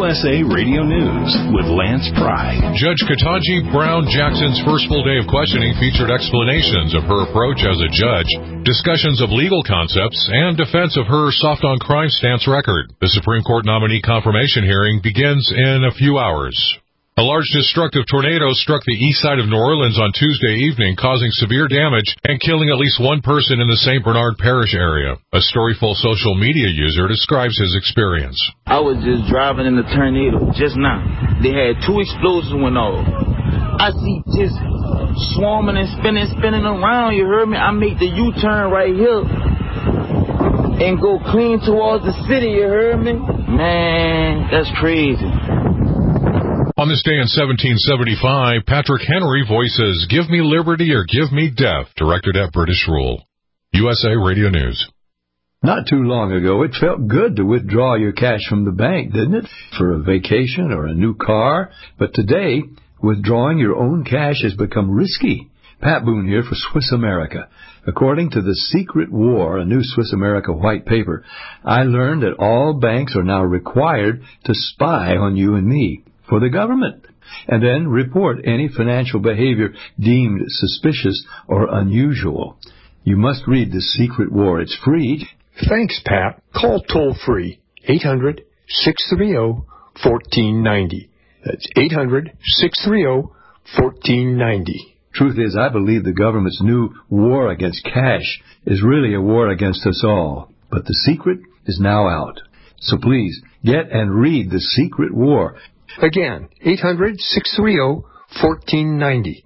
USA Radio News with Lance Pry. Judge Ketanji Brown Jackson's first full day of questioning featured explanations of her approach as a judge, discussions of legal concepts, and defense of her soft-on-crime stance record. The Supreme Court nominee confirmation hearing begins in a few hours. A large destructive tornado struck the east side of New Orleans on Tuesday evening, causing severe damage and killing at least one person in the St. Bernard Parish area. A Storyful social media user describes his experience. I was just driving in the tornado just now. They had 2 explosions went off. I see just swarming and spinning around, you heard me? I make the U-turn right here and go clean towards the city, you heard me? Man, that's crazy. On this day in 1775, Patrick Henry voices "Give me liberty or give me death," directed at British rule. USA Radio News. Not too long ago, it felt good to withdraw your cash from the bank, didn't it? For a vacation or a new car. But today, withdrawing your own cash has become risky. Pat Boone here for Swiss America. According to The Secret War, a new Swiss America white paper, I learned that all banks are now required to spy on you and me for the government, and then report any financial behavior deemed suspicious or unusual. You must read The Secret War. It's free. Thanks, Pat. Call toll-free 800-630-1490. That's 800-630-1490. Truth is, I believe the government's new war against cash is really a war against us all. But the secret is now out. So please, get and read The Secret War. Again, 800-630-1490.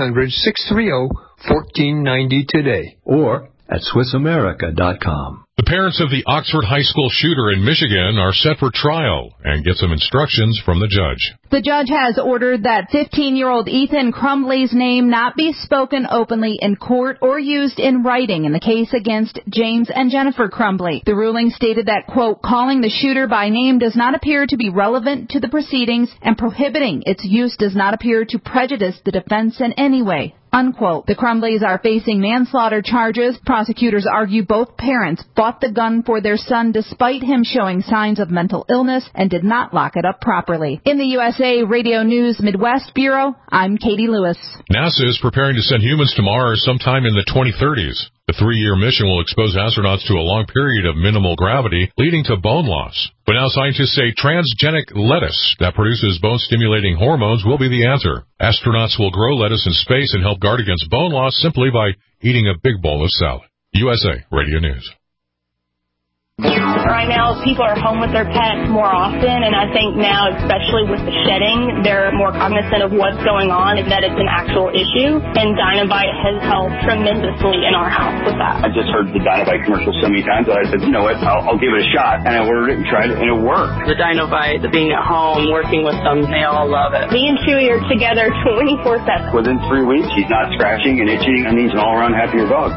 800-630-1490 today. Or at SwissAmerica.com. The parents of the Oxford High School shooter in Michigan are set for trial and get some instructions from the judge. The judge has ordered that 15-year-old Ethan Crumbley's name not be spoken openly in court or used in writing in the case against James and Jennifer Crumbley. The ruling stated that, quote, calling the shooter by name does not appear to be relevant to the proceedings and prohibiting its use does not appear to prejudice the defense in any way. Unquote. The Crumbleys are facing manslaughter charges. Prosecutors argue both parents bought the gun for their son despite him showing signs of mental illness and did not lock it up properly. In the USA Radio News Midwest Bureau, I'm Katie Lewis. NASA is preparing to send humans to Mars sometime in the 2030s. The 3-year mission will expose astronauts to a long period of minimal gravity, leading to bone loss. But now scientists say transgenic lettuce that produces bone-stimulating hormones will be the answer. Astronauts will grow lettuce in space and help guard against bone loss simply by eating a big bowl of salad. USA Radio News. Right now, people are home with their pets more often, and I think now, especially with the shedding, they're more cognizant of what's going on and that it's an actual issue, and Dinovite has helped tremendously in our house with that. I just heard the Dinovite commercial so many times that I said, you know what, I'll give it a shot, and I ordered it and tried it, and it worked. The Dinovite, the being at home, working with them, they all love it. Me and Chewy are together 24/7. Within 3 weeks, he's not scratching and itching, and he's an all-around happier dog.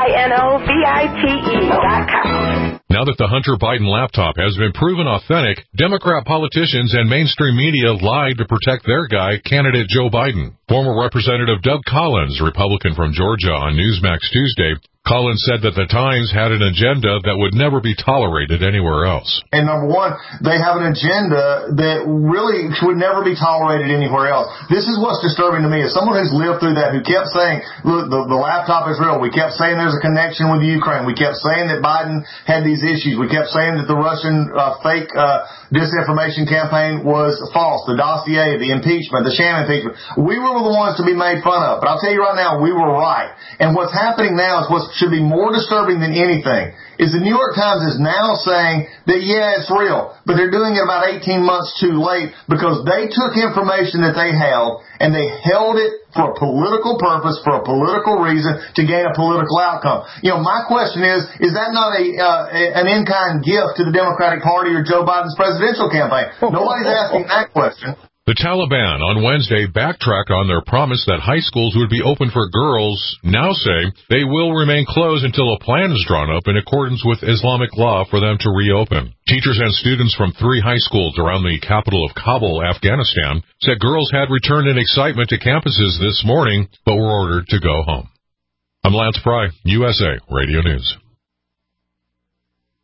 DINOVITE.com. Now that the Hunter Biden laptop has been proven authentic, Democrat politicians and mainstream media lied to protect their guy, candidate Joe Biden. Former Representative Doug Collins, Republican from Georgia, on Newsmax Tuesday, Collins said that the Times had an agenda that would never be tolerated anywhere else. And number one, they have an agenda that really would never be tolerated anywhere else. This is what's disturbing to me. As someone who's lived through that, who kept saying, look, the laptop is real. We kept saying there's a connection with Ukraine. We kept saying that Biden had these issues. We kept saying that the Russian fake disinformation campaign was false. The dossier, the impeachment, the sham impeachment. We were the ones to be made fun of. But I'll tell you right now, we were right. And what's happening now is what should be more disturbing than anything is the New York Times is now saying that, yeah, it's real, but they're doing it about 18 months too late because they took information that they held and they held it for a political purpose, for a political reason, to gain a political outcome. You know, my question is that not an in-kind gift to the Democratic Party or Joe Biden's presidential campaign? Nobody's asking that question. The Taliban on Wednesday backtracked on their promise that high schools would be open for girls, now say they will remain closed until a plan is drawn up in accordance with Islamic law for them to reopen. Teachers and students from 3 high schools around the capital of Kabul, Afghanistan, said girls had returned in excitement to campuses this morning, but were ordered to go home. I'm Lance Pry, USA Radio News.